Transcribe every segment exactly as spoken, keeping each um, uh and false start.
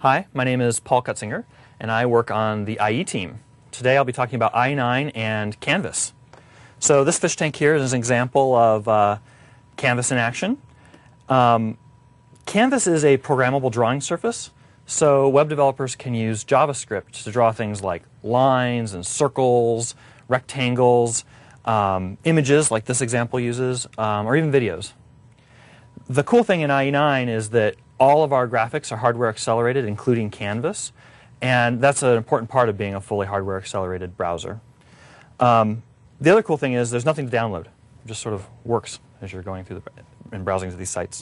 Hi, my name is Paul Cutzinger, and I work on the I E team. Today I'll be talking about I E nine and Canvas. So this fish tank here is an example of uh, Canvas in action. Um, Canvas is a programmable drawing surface, so web developers can use JavaScript to draw things like lines and circles, rectangles, um, images like this example uses, um, or even videos. The cool thing in I E nine is that all of our graphics are hardware accelerated, including Canvas, and that's an important part of being a fully hardware accelerated browser. Um, the other cool thing is there's nothing to download. It just sort of works as you're going through the, and browsing to these sites.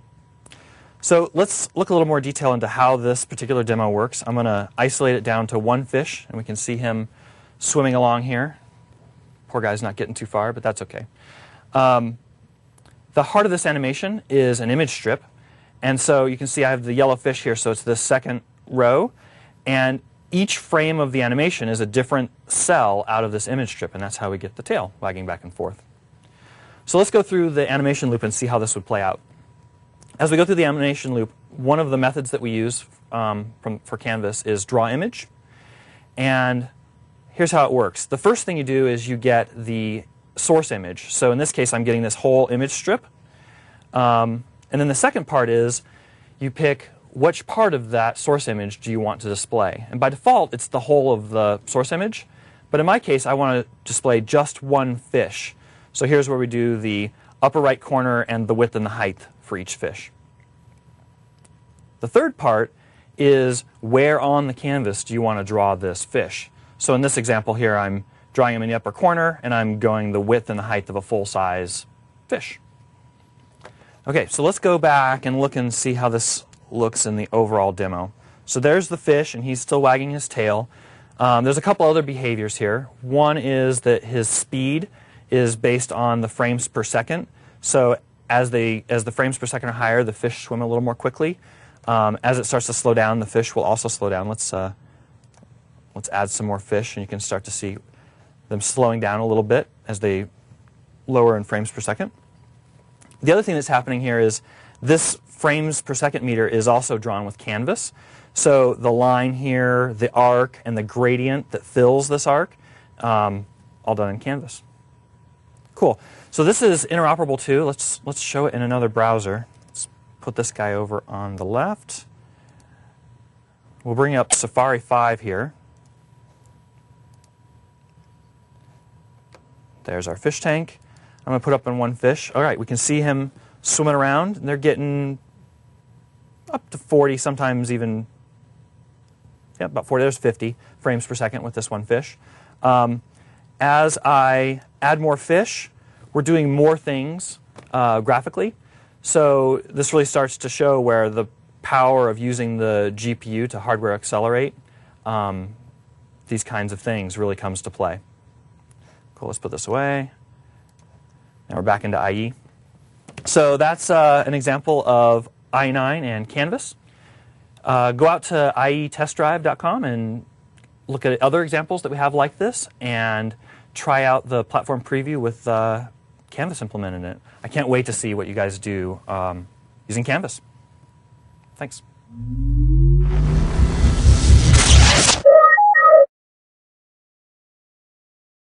So let's look a little more detail into how this particular demo works. I'm going to isolate it down to one fish, and we can see him swimming along here. Poor guy's not getting too far, but that's okay. Um, the heart of this animation is an image strip. And so you can see I have the yellow fish here, so it's this second row. And each frame of the animation is a different cell out of this image strip, and that's how we get the tail wagging back and forth. So let's go through the animation loop and see how this would play out. As we go through the animation loop, one of the methods that we use um, from, for Canvas is draw image. And here's how it works. The first thing you do is you get the source image. So in this case, I'm getting this whole image strip. Um, And then the second part is you pick which part of that source image do you want to display. And by default, it's the whole of the source image. But in my case, I want to display just one fish. So here's where we do the upper right corner and the width and the height for each fish. The third part is where on the canvas do you want to draw this fish. So in this example here, I'm drawing him in the upper corner, and I'm going the width and the height of a full-size fish. Okay, so let's go back and look and see how this looks in the overall demo. So there's the fish, and he's still wagging his tail. Um, there's a couple other behaviors here. One is that his speed is based on the frames per second. So as, they, as the frames per second are higher, the fish swim a little more quickly. Um, as it starts to slow down, the fish will also slow down. Let's, uh, let's add some more fish, and you can start to see them slowing down a little bit as they lower in frames per second. The other thing that's happening here is this frames per second meter is also drawn with Canvas. So the line here, the arc, and the gradient that fills this arc, um, all done in Canvas. Cool. So this is interoperable too. Let's, let's show it in another browser. Let's put this guy over on the left. We'll bring up Safari five here. There's our fish tank. I'm going to put up in one fish. All right, we can see him swimming around, and they're getting up to forty, sometimes even, yeah, about forty, there's fifty frames per second with this one fish. Um, as I add more fish, we're doing more things uh, graphically. So this really starts to show where the power of using the G P U to hardware accelerate um, these kinds of things really comes to play. Cool, let's put this away. Now we're back into I E. So that's uh, an example of I E nine and Canvas. Uh, go out to I E test drive dot com and look at other examples that we have like this, and try out the platform preview with uh, Canvas implemented in it. I can't wait to see what you guys do um, using Canvas. Thanks.